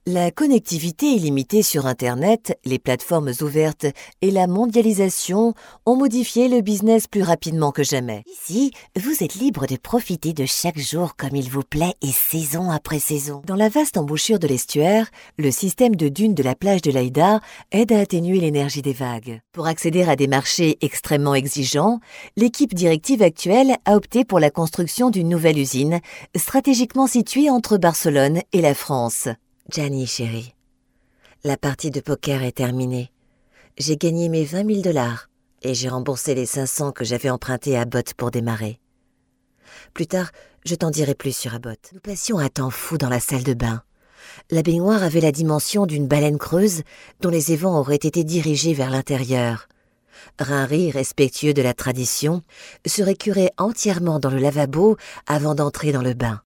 La connectivité illimitée sur Internet, les plateformes ouvertes et la mondialisation ont modifié le business plus rapidement que jamais. Ici, vous êtes libre de profiter de chaque jour comme il vous plaît et saison après saison. Dans la vaste embouchure de l'estuaire, le système de dunes de la plage de l'Aïda aide à atténuer l'énergie des vagues. Pour accéder à des marchés extrêmement exigeants, l'équipe directive actuelle a opté pour la construction d'une nouvelle usine, stratégiquement située entre Barcelone et la France. Gianni, chérie, la partie de poker est terminée. J'ai gagné mes 20 000 $ et j'ai remboursé les 500 que j'avais empruntés à Abbott pour démarrer. Plus tard, je t'en dirai plus sur Abbott. Nous passions un temps fou dans la salle de bain. La baignoire avait la dimension d'une baleine creuse dont les évents auraient été dirigés vers l'intérieur. Rinry, respectueux de la tradition, se récurait entièrement dans le lavabo avant d'entrer dans le bain.